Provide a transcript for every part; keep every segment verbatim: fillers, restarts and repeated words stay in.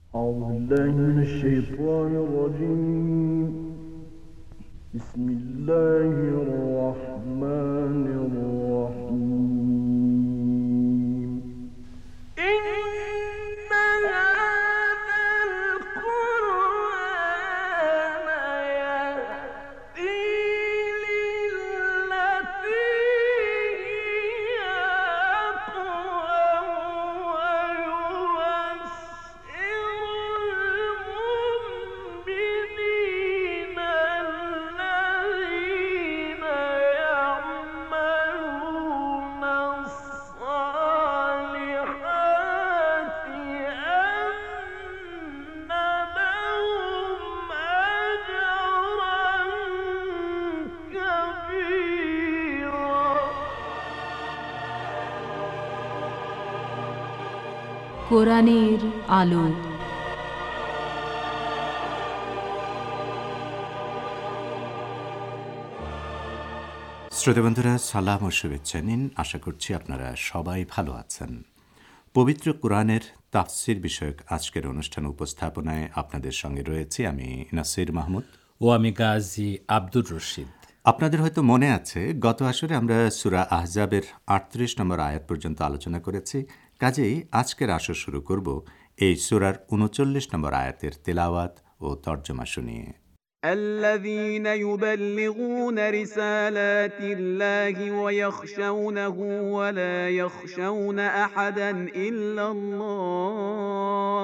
أعوذ بالله من الشيطان الرجيم. بسم الله الرحمن الرحيم. إن هذا القرآن يهدي للتي هي أقوم ويبشر المؤمنين الذين يعملون الصالحات أن لهم أجرا كبيرا. কোরআনের আলো। শ্রোতাবন্ধুরা, সালাম ও শুভেচ্ছা নিন। আশা করছি আপনারা সবাই ভালো আছেন। পবিত্র কোরআনের তাফসির বিষয়ক আজকের অনুষ্ঠান উপস্থাপনায় আপনাদের সঙ্গে রয়েছে আমি নাসির মাহমুদ ও আমি গাজী আব্দুর রশিদ। আপনাদের হয়তো মনে আছে, গত আসরে আমরা সূরা আহজাবের আটত্রিশ নম্বর আয়াত পর্যন্ত আলোচনা করেছি। কাজেই আজকের আসর শুরু করব এই সূরার উনচল্লিশ নম্বর আয়াতের তেলাওয়াত ও তর্জমা শুনিয়ে। الذين يبلغون رسالات الله ويخشونه ولا يخشون أحدا إلا الله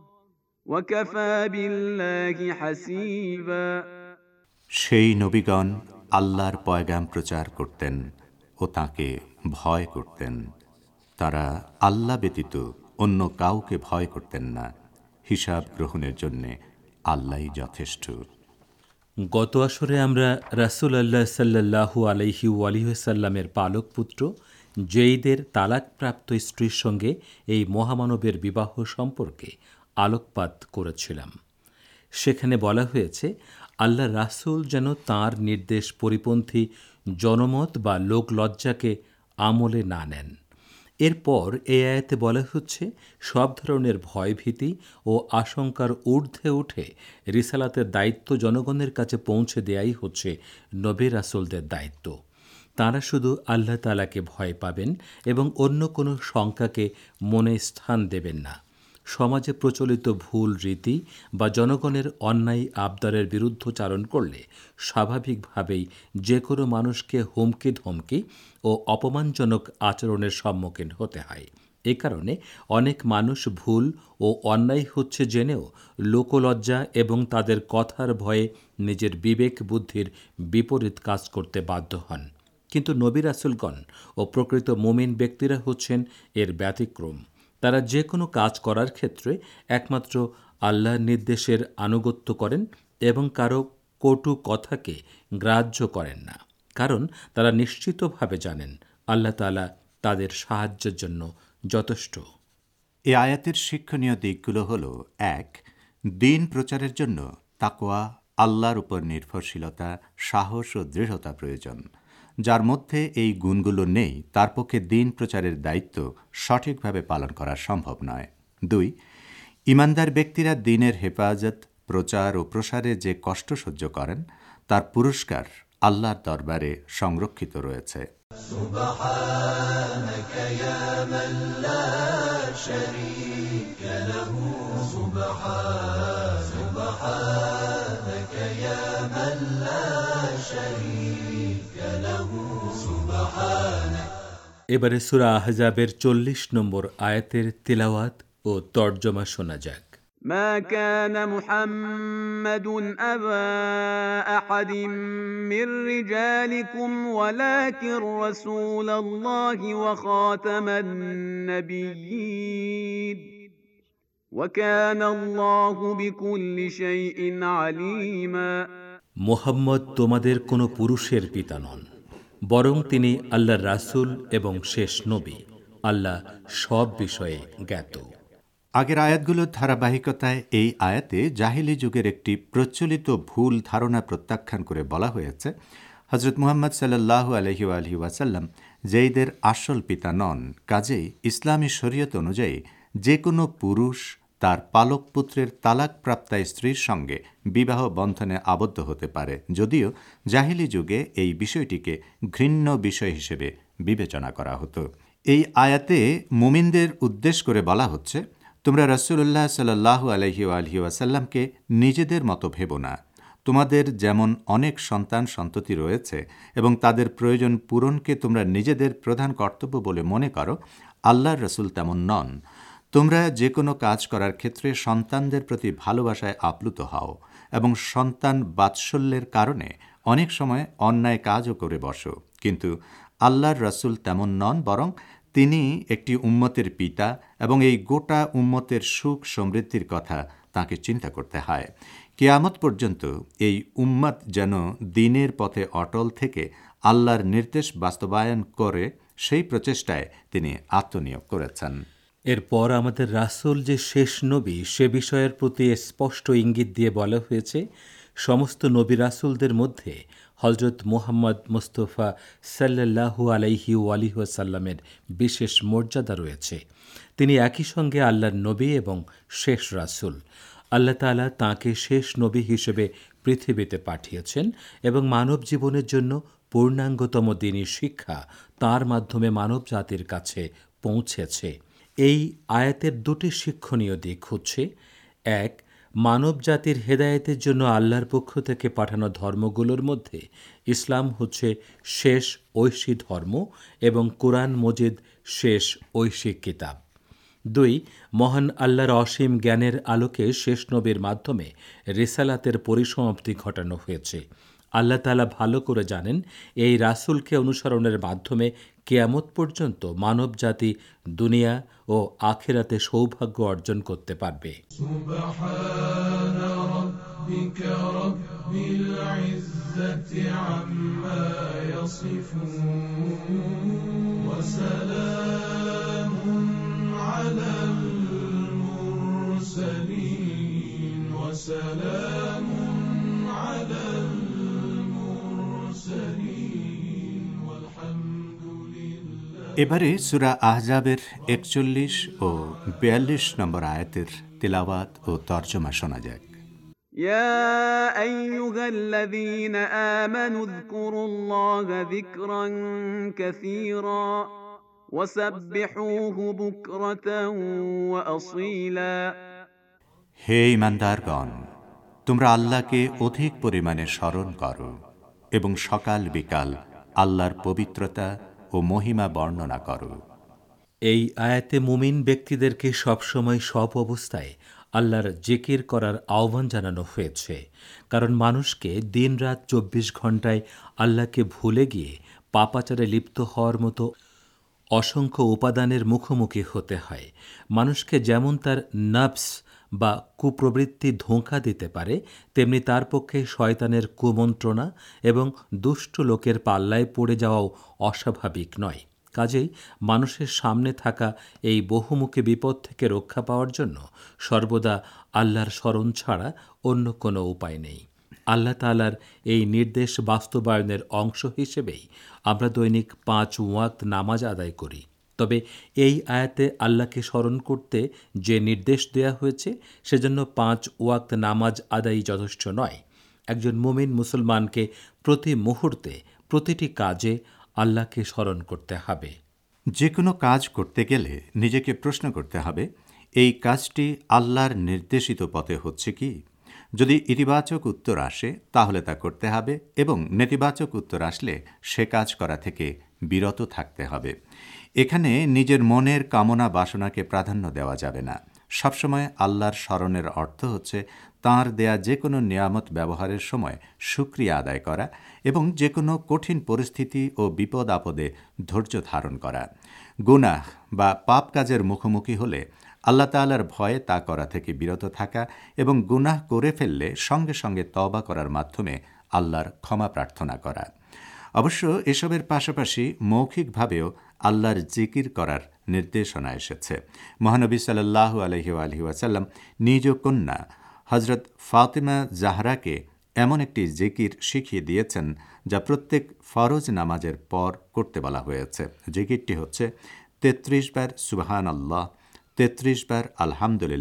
وكفى بالله حسيبا. সেই নবীগণ আল্লাহর পয়গাম প্রচার করতেন ও তাঁকে ভয় করতেন। তারা আল্লাহ ব্যতীত অন্য কাউকে ভয় করতেন না। হিসাব গ্রহণের জন্যে আল্লাহই যথেষ্ট। গত আসরে আমরা রাসূল আল্লাহ সাল্লাল্লাহু আলাইহি ওয়ালিহাসাল্লামের পালক পুত্র জেইদের তালাকপ্রাপ্ত স্ত্রীর সঙ্গে এই মহামানবের বিবাহ সম্পর্কে আলোকপাত করেছিলাম। সেখানে বলা হয়েছে, আল্লাহ রাসূল যেন তাঁর নির্দেশ পরিপন্থী জনমত বা লোকলজ্জাকে আমলে না নেন। এরপর এই আয়াতে বলা হচ্ছে, সব ধরনের ভয়ভীতি ও আশঙ্কার ঊর্ধ্বে উঠে রিসালাতের দায়িত্ব জনগণের কাছে পৌঁছে দেয়াই হচ্ছে নবী রাসূলদের দায়িত্ব। তাঁরা শুধু আল্লাহ তাআলাকে ভয় পাবেন এবং অন্য কোনো শঙ্কাকে মনে স্থান দেবেন না। সমাজে প্রচলিত ভুল রীতি বা জনগণের অন্যায় আবদারের বিরুদ্ধচারণ করলে স্বাভাবিকভাবেই যে কোনো মানুষকে হুমকি ধমকি ও অপমানজনক আচরণের সম্মুখীন হতে হয়। এ কারণে অনেক মানুষ ভুল ও অন্যায় হচ্ছে জেনেও লোকলজ্জা এবং তাদের কথার ভয়ে নিজের বিবেক বুদ্ধির বিপরীত কাজ করতে বাধ্য হন। কিন্তু নবী রাসূলগণ ও প্রকৃত মুমিন ব্যক্তিরা হচ্ছেন এর ব্যতিক্রম। তারা যে কোনো কাজ করার ক্ষেত্রে একমাত্র আল্লাহর নির্দেশের আনুগত্য করেন এবং কারো কটু কথাকে গ্রাহ্য করেন না, কারণ তারা নিশ্চিতভাবে জানেন আল্লাহ তাআলা তাদের সাহায্যের জন্য যথেষ্ট। এ আয়াতের শিক্ষণীয় দিকগুলো হল: এক, দ্বীন প্রচারের জন্য তাকওয়া, আল্লাহর উপর নির্ভরশীলতা, সাহস ও দৃঢ়তা প্রয়োজন। যার মধ্যে এই গুণগুলো নেই, তার পক্ষে দ্বীন প্রচারের দায়িত্ব সঠিকভাবে পালন করা সম্ভব নয়। দুই, ঈমানদার ব্যক্তিরা দ্বীনের হেফাজত, প্রচার ও প্রসারে যে কষ্ট সহ্য করেন, তার পুরস্কার আল্লাহর দরবারে সংরক্ষিত রয়েছে। সুবহানাকা ইয়া মান লা শারীকা লাহু, সুবহান সুবহানাকা ইয়া মান লা শারীকা লাহু, সুবহানাক। এবারে সূরা আহজাবের চল্লিশ নম্বর আয়াতের তিলাওয়াত ও তর্জমা শোনা যাক। ما كان محمد أبا أحد من رجالكم ولكن رسول الله وخاتم النبيين وكان الله بكل شيء عليما. মুহাম্মদ তোমাদের কোনো পুরুষের পিতা নন, বরং তিনি আল্লাহর রাসূল এবং শেষ নবী। আল্লাহ সব বিষয়ে জ্ঞাত। আগের আয়াতগুলোর ধারাবাহিকতায় এই আয়াতে জাহিলি যুগের একটি প্রচলিত ভুল ধারণা প্রত্যাখ্যান করে বলা হয়েছে, হযরত মুহাম্মদ সাল্লাল্লাহু আলাইহি ওয়ালিহি ওয়াসাল্লাম জেইদের আসল পিতা নন। কাজেই ইসলামী শরীয়ত অনুযায়ী যে কোনো পুরুষ তার পালক পুত্রের তালাকপ্রাপ্তা স্ত্রীর সঙ্গে বিবাহ বন্ধনে আবদ্ধ হতে পারে, যদিও জাহিলি যুগে এই বিষয়টিকে ঘৃণ্য বিষয় হিসেবে বিবেচনা করা হতো। এই আয়াতে মুমিনদের উদ্দেশ্য করে বলা হচ্ছে, তোমরা রাসূলুল্লাহ সাল্লাল্লাহু আলাইহি ওয়ালিহি ওয়াসাল্লামকে নিজেদের মতো ভেবো না। তোমাদের যেমন অনেক সন্তান সন্ততি রয়েছে এবং তাদের প্রয়োজন পূরণকে তোমরা নিজেদের প্রধান কর্তব্য বলে মনে করো, আল্লাহর রাসূল তেমন নন। তোমরা যে কোনো কাজ করার ক্ষেত্রে সন্তানদের প্রতি ভালোবাসায় আপ্লুত হও এবং সন্তান বাৎসল্যের কারণে অনেক সময় অন্যায় কাজও করে বসো, কিন্তু আল্লাহর রাসূল তেমন নন, বরং তিনি একটি উম্মতের পিতা এবং এই গোটা উম্মতের সুখ সমৃদ্ধির কথা তাকে চিন্তা করতে হয়। কিয়ামত পর্যন্ত এই উম্মত যেন দ্বীনের পথে অটল থেকে আল্লাহর নির্দেশ বাস্তবায়ন করে, সেই প্রচেষ্টায় তিনি আত্মনিয়োগ করেছেন। এরপর আমাদের রাসূল যে শেষ নবী, সে বিষয়ের প্রতি স্পষ্ট ইঙ্গিত দিয়ে বলা হয়েছে, সমস্ত নবী রাসূলদের মধ্যে হযরত মুহাম্মদ মুস্তাফা সাল্লাল্লাহু আলাইহি ওয়ালিহি ওয়াসাল্লামের বিশেষ মর্যাদা রয়েছে। তিনি একই সঙ্গে আল্লাহর নবী এবং শেষ রাসূল। আল্লাহ তাআলা তাঁকে শেষ নবী হিসেবে পৃথিবীতে পাঠিয়েছেন এবং মানব জীবনের জন্য পূর্ণাঙ্গতম দ্বীনি শিক্ষা তাঁর মাধ্যমে মানব জাতির কাছে পৌঁছেছে। এই আয়াতের দুটি শিক্ষণীয় দিক হচ্ছে, এক, মানব জাতির হেদায়েতের জন্য আল্লাহর পক্ষ থেকে পাঠানো ধর্মগুলোর মধ্যে ইসলাম হচ্ছে শেষ ঐশী ধর্ম এবং কোরআন মজিদ শেষ ঐশী কিতাব। দুই, মহান আল্লাহর অসীম জ্ঞানের আলোকে শেষ নবীর মাধ্যমে রিসালাতের পরিসমাপ্তি ঘটানো হয়েছে। আল্লাহ তাআলা ভালো করে জানেন এই রাসূলকে অনুসরণের মাধ্যমে কিয়ামত পর্যন্ত মানব জাতি দুনিয়া ও আখিরাতে সৌভাগ্য অর্জন করতে পারবে। سبحان ربك رب العزة عما يصفون وسلام على المرسلين وسلام على المرسلين والحمد لله। এবারে সূরা আহজাবের একচল্লিশ ও বিয়াল্লিশ নম্বর আয়াতের তিলাওয়াত ও তর্জমা শোনা যাক। يا أيها الذين آمنوا اذكروا الله ذكرا كثيرا وسبحوه بكرة وأصيلا। হে ঈমানদারগণ, তোমরা আল্লাহকে অধিক পরিমাণে স্মরণ করো এবং সকাল বিকাল আল্লাহর পবিত্রতা ও মহিমা বর্ণনা করো। এই আয়াতে মুমিন ব্যক্তিদেরকে সবসময় সব অবস্থায় আল্লাহর জিকির করার আহ্বান জানানো হয়েছে, কারণ মানুষকে দিনরাত চব্বিশ ঘণ্টায় আল্লাহকে ভুলে গিয়ে পাপাচারে লিপ্ত হওয়ার মতো অসংখ্য উপাদানের মুখোমুখি হতে হয়। মানুষকে যেমন তার নফস বা কুপ্রবৃত্তি ধোঁকা দিতে পারে, তেমনি তার পক্ষে শয়তানের কুমন্ত্রণা এবং দুষ্ট লোকের পাল্লায় পড়ে যাওয়াও অস্বাভাবিক নয়। কাজেই মানুষের সামনে থাকা এই বহুমুখী বিপদ থেকে রক্ষা পাওয়ার জন্য সর্বদা আল্লাহর স্মরণ ছাড়া অন্য কোনো উপায় নেই। আল্লাহ তাআলার এই নির্দেশ বাস্তবায়নের অংশ হিসেবেই আমরা দৈনিক পাঁচ ওয়াক্ত নামাজ আদায় করি। তবে এই আয়াতে আল্লাহকে স্মরণ করতে যে নির্দেশ দেয়া হয়েছে, সেজন্য পাঁচ ওয়াক্ত নামাজ আদায়ই যথেষ্ট নয়। একজন মুমিন মুসলমানকে প্রতি মুহূর্তে প্রতিটি কাজে আল্লাহকে স্মরণ করতে হবে। যে কোনো কাজ করতে গেলে নিজেকে প্রশ্ন করতে হবে, এই কাজটি আল্লাহর নির্দেশিত পথে হচ্ছে কি? যদি ইতিবাচক উত্তর আসে তাহলে তা করতে হবে এবং নেতিবাচক উত্তর আসলে সে কাজ করা থেকে বিরত থাকতে হবে। এখানে নিজের মনের কামনা বাসনাকে প্রাধান্য দেওয়া যাবে না। সবসময় আল্লাহর স্মরণের অর্থ হচ্ছে তাঁর দেয়া যে কোনো নিয়ামত ব্যবহারের সময় শুকরিয়া আদায় করা এবং যে কোনো কঠিন পরিস্থিতি ও বিপদ আপদে ধৈর্য ধারণ করা। গুনাহ বা পাপ কাজের মুখোমুখি হলে আল্লাহ তাআলার ভয়ে তা করা থেকে বিরত থাকা এবং গুনাহ করে ফেললে সঙ্গে সঙ্গে তওবা করার মাধ্যমে আল্লাহর ক্ষমা প্রার্থনা করা। অবশ্য এসবের পাশাপাশি মৌখিকভাবেও আল্লাহর জিকির করার নির্দেশনা এসেছে। মহানবী সাল্লাল্লাহু আলাইহি ওয়ালিহি ওয়াসাল্লাম নিজ কন্যা হযরত ফাতিমা জাহরাকে এমন একটি জিকির শিখিয়ে দিয়েছেন যা প্রত্যেক ফরজ নামাজের পর করতে বলা হয়েছে। জিকিরটি হচ্ছে তেত্রিশ বার সুবহানাল্লাহ, তেত্রিশ বার আলহামদুলিল্লাহ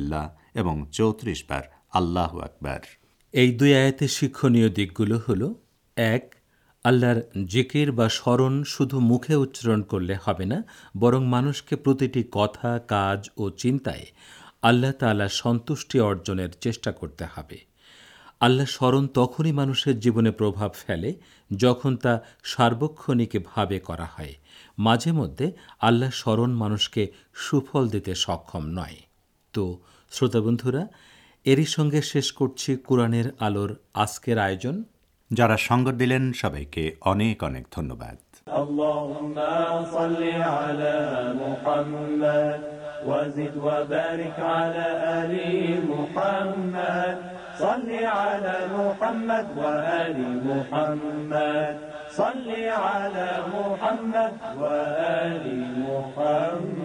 এবং চৌত্রিশ বার আল্লাহু আকবার। এই দুই আয়াতের শিক্ষণীয় দিকগুলো হলো, এক, আল্লাহর জিকির বা স্মরণ শুধু মুখে উচ্চারণ করলে হবে না, বরং মানুষকে প্রতিটি কথা, কাজ ও চিন্তায় আল্লাহ তাআলার সন্তুষ্টি অর্জনের চেষ্টা করতে হবে। আল্লাহ স্মরণ তখনই মানুষের জীবনে প্রভাব ফেলে যখন তা সার্বক্ষণিকভাবে করা হয়। মাঝে মধ্যে আল্লাহ স্মরণ মানুষকে সুফল দিতে সক্ষম নয়। তো শ্রোতাবন্ধুরা, এরই সঙ্গে শেষ করছি কোরআনের আলোর আজকের আয়োজন। যারা সঙ্গ দিলেন সবাইকে অনেক অনেক ধন্যবাদ। আল্লাহুম্মা সাল্লি আলা মুহাম্মাদ ওয়াজিদ ওয়া বারিক আলা আলি মুহাম্মাদ সাল্লি আলা মুহাম্মাদ ওয়া আলি মুহাম্মাদ সাল্লি আলা মুহাম্মাদ ওয়া আলি মুহাম্মাদ।